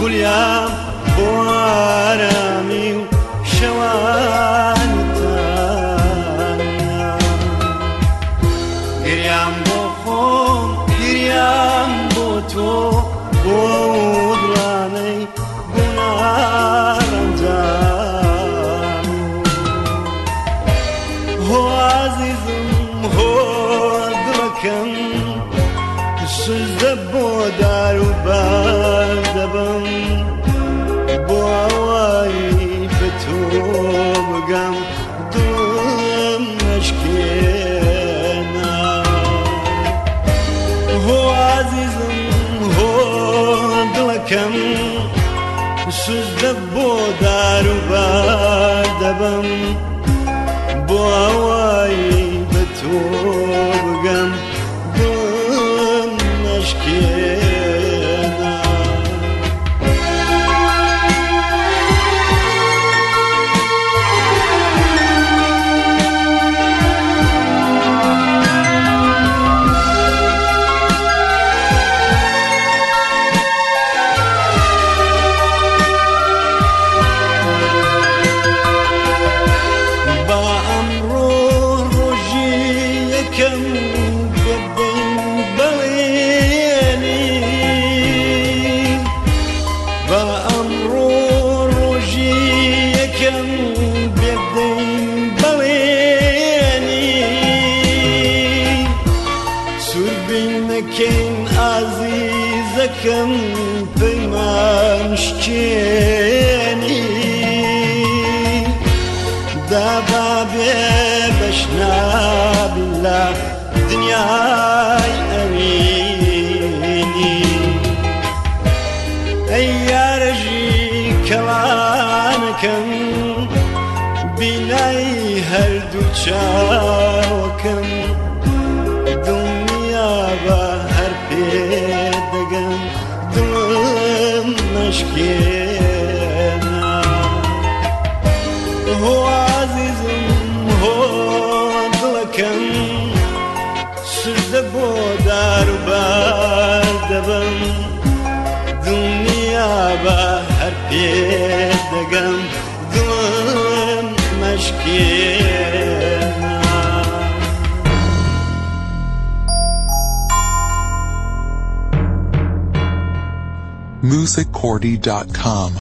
خولیام بۆ ئارامی و شەوانتانە گریام بۆ خۆم گریام بۆ تۆ بۆ دڵانەی بووناڕەنجام هۆ عەزیزم هۆ دڵەکەم سوزدە بۆ دار و بار دەبم بۆ ئەوەی بە تۆ بگەم دڵم نەشکێنە هۆ عەزیزم هۆ دڵەکەم سوزدە بۆ دار و بار دەبم بۆ ئەوەی بە تۆ بگەم دڵم نەشکێنە عزیزەکەم پەیمان شکێنی دابا بێ بەشنابی لە دنیای ئەوینی ئەی یارەژی کەڵانەکەم بینای هەردوو چاوەکەم دڵنیا بە هەر پێدەگەم دڵم نەشکێنە هۆ عەزیزم هۆ دڵەکەم سوزدە بۆ دار و بار دەبم دڵنیا بە هەر پێدەگەم دڵم نەشکێنە musiccordy.com